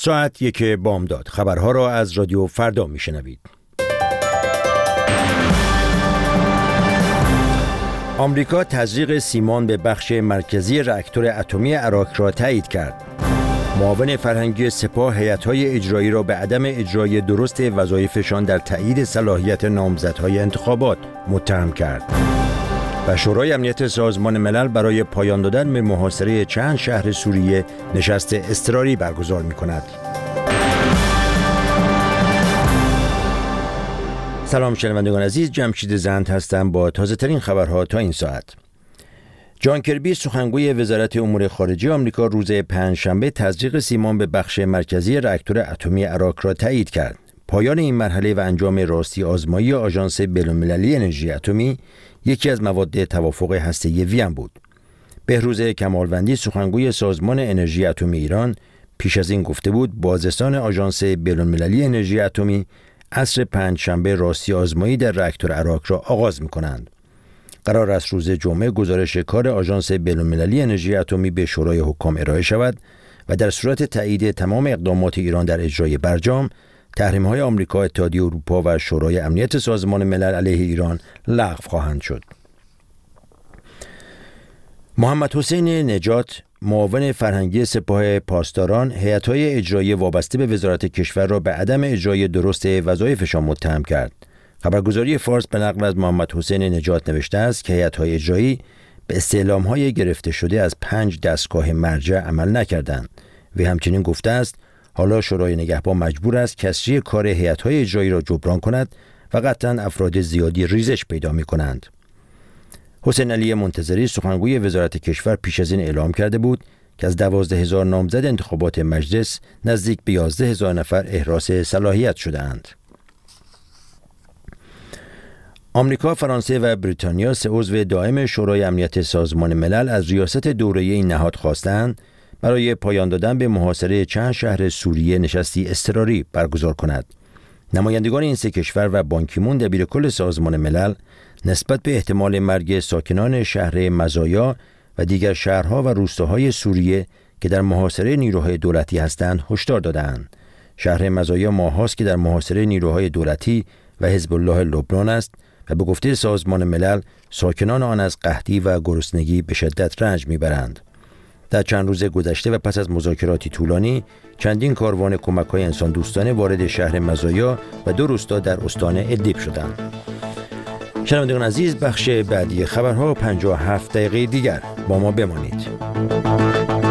ساعت 1 بامداد. خبرها را از رادیو فردا میشنوید. آمریکا تزریق سیمان به بخش مرکزی راکتور اتمی عراق را تایید کرد. معاون فرهنگی سپاه هیئت‌های اجرایی را به عدم اجرای درست وظایفشان در تایید صلاحیت نامزدهای انتخابات متهم کرد. و شورای امنیت سازمان ملل برای پایان دادن به محاصره چند شهر سوریه نشست اضطراری برگزار می‌کند. سلام شنوندگان عزیز، جمشید زند هستم با تازه‌ترین خبرها تا این ساعت. جان کربی سخنگوی وزارت امور خارجه آمریکا روز پنجشنبه تزریق سیمان به بخش مرکزی راکتور اتمی عراق را تایید کرد. پایان این مرحله و انجام راستی آزمایی آژانس بین‌المللی انرژی اتمی یکی از مواد توافق هسته‌ای وین بود. بهروز کمالوندی سخنگوی سازمان انرژی اتمی ایران پیش از این گفته بود بازرسان آژانس بین‌المللی انرژی اتمی عصر پنجشنبه راستی آزمایی در راکتور عراق را آغاز می‌کنند. قرار است روز جمعه گزارش کار آژانس بین‌المللی انرژی اتمی به شورای حکام ارائه شود و در صورت تایید تمام اقدامات ایران در اجرای برجام، تحریم‌های آمریکا، اتحادیه اروپا و شورای امنیت سازمان ملل علیه ایران لغو خواهند شد. محمد حسین نجات، معاون فرهنگی سپاه پاسداران، هیئت‌های اجرایی وابسته به وزارت کشور را به عدم اجرای درست وظایفشان متهم کرد. خبرگزاری فارس به نقل از محمد حسین نجات نوشته است که هیئت‌های اجرایی به استعلام‌های گرفته شده از 5 دستگاه مرجع عمل نکردند. وی همچنین گفته است حالا شورای نگهبان مجبور است کسری کار هیئت‌های اجرایی را جبران کند و قطعاً افراد زیادی ریزش پیدا می‌کنند. حسین علی منتظری سخنگوی وزارت کشور پیش از این اعلام کرده بود که از 12,000 نامزد انتخابات مجلس نزدیک به 11,000 نفر احراز صلاحیت شده‌اند. آمریکا، فرانسه و بریتانیا، 3 عضو دائم شورای امنیت سازمان ملل از ریاست دوره‌ای این نهاد خواستند برای پایان دادن به محاصره چند شهر سوریه نشستی اضطراری برگزار کند. نمایندگان این 3 کشور و بان کی مون دبیرکل سازمان ملل نسبت به احتمال مرگ ساکنان شهر مزایا و دیگر شهرها و روستاهای سوریه که در محاصره نیروهای دولتی هستند هشدار دادند. شهر مزایا ماهاست که در محاصره نیروهای دولتی و حزب الله لبنان است و به گفته سازمان ملل ساکنان آن از قحطی و گرسنگی به شدت رنج میبرند. در چند روز گذشته و پس از مذاکراتی طولانی، چندین کاروان کمک‌های انسان دوستانه وارد شهر مزایا و 2 روستا در استان ادلیب شدند. شنوندگان عزیز، بخش بعدی خبرها 57 دقیقه دیگر با ما بمانید.